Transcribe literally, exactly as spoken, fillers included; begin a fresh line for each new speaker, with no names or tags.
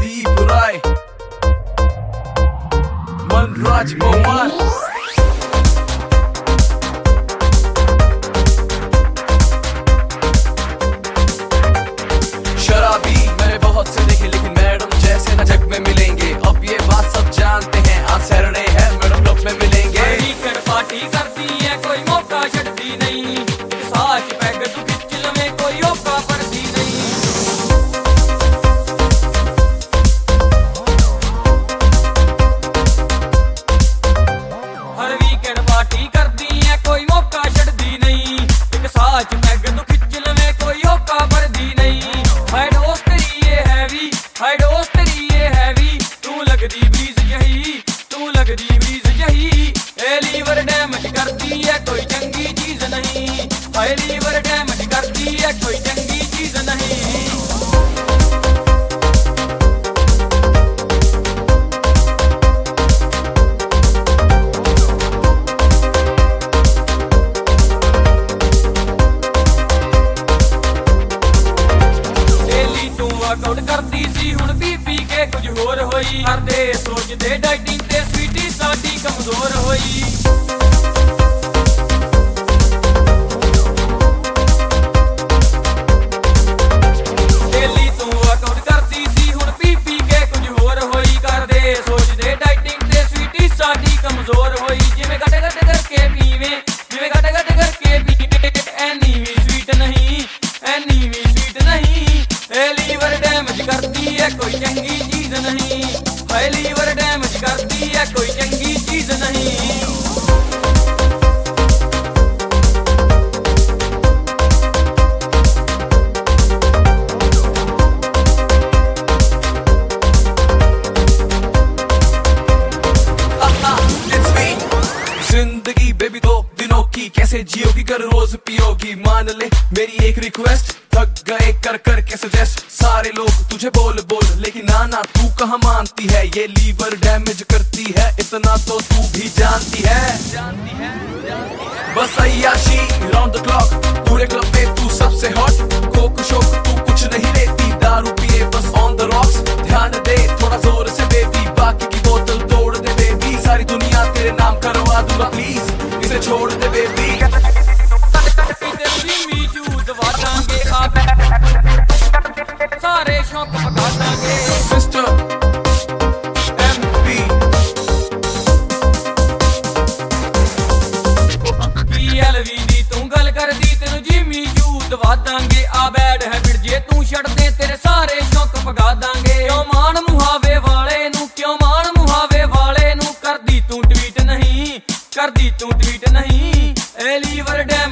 संदीप राय, मनराज पवार। शराबी मैंने बहुत से देखे, लेकिन मैडम जैसे न जग में मिलेंगे। अब ये बात सब जानते हैं, आज सैटरडे है, मैडम क्लब में मिलेंगे।
वीकेंड पार्टी करती है, कोई मौका छड़ती नहीं। साथ पैग तू खिंच लवे, कोई औका पड़ती नहीं। हर वीकेंड पार्टी करती है, कोई मौका छड़ती नहीं। एक साथ पैग तू खिंच लवे, कोई औका पड़ती नहीं। हाय दोस्त तेरी ये हैवी, हाय दोस्त तेरी ये हैवी। तू लगदी ब्रीज जही, तू लगदी ब्रीज जही। ए लीवर डैमेज करती है, कोई चंगी चीज नहीं। हाय लीवर डैमेज करती है, कोई चंगी चीज नहीं। वर्कआउट करती सी, हुण पी पी के कुछ होर होई। करदे सोचदे डाइटिंग ते स्वीटी साडी कमजोर होई। डेली तू वर्कआउट करती सी, हुण पी पी के कुछ होर होई। करदे सोचदे डाइटिंग ते स्वीटी साडी कमजोर होई। जिवें गट गट करके पीवे, जिवें गट गट करके पीवे, एनी भी स्वीट नहीं, एनी भी स्वीट नहीं। ए लीवर डैमेज करती है, कोई चंगी चीज नहीं। हाय लीवर डैमेज करती है, कोई चंगी चीज नहीं।
जिंदगी बेबी दो दिनों की, कैसे जियोगी कर रोज पियोगी। मान ले मेरी एक रिक्वेस्ट, थक गए कर कर के सजेस्ट। सारे लोग तुझे बोल बोल, लेकिन नाना तू कहाँ मानती है। ये लीवर डैमेज करती है, इतना तो तू भी जानती है, जानती है, जानती है। बस अय्याशी राउंड द क्लॉक, पूरे क्लब पे तू सबसे हॉट। कोक शोक तू कुछ नहीं लेती, दारू पिए बस ऑन द रॉक्स। ध्यान दे थोड़ा जोर से बेबी, बाकी की बोतल तोड़ दे बेबी। सारी दुनिया तेरे नाम करवा दूंगा, प्लीज इसे छोड़ दे बेबी।
सारे शौक पका दांगे
मिस्टर एमपी।
पीएलवी दी तू गल करदी, तेनू जिमी जू दवा दांगे। आ बैड हैबिट जे तू छड़ दे, तेरे सारे शौक पका दांगे। क्यों मान मुहावे वाले नू, क्यों मान मुहावे वाले नू। करदी तू ट्वीट नहीं, करदी तू ट्वीट नहीं। ए लीवर डै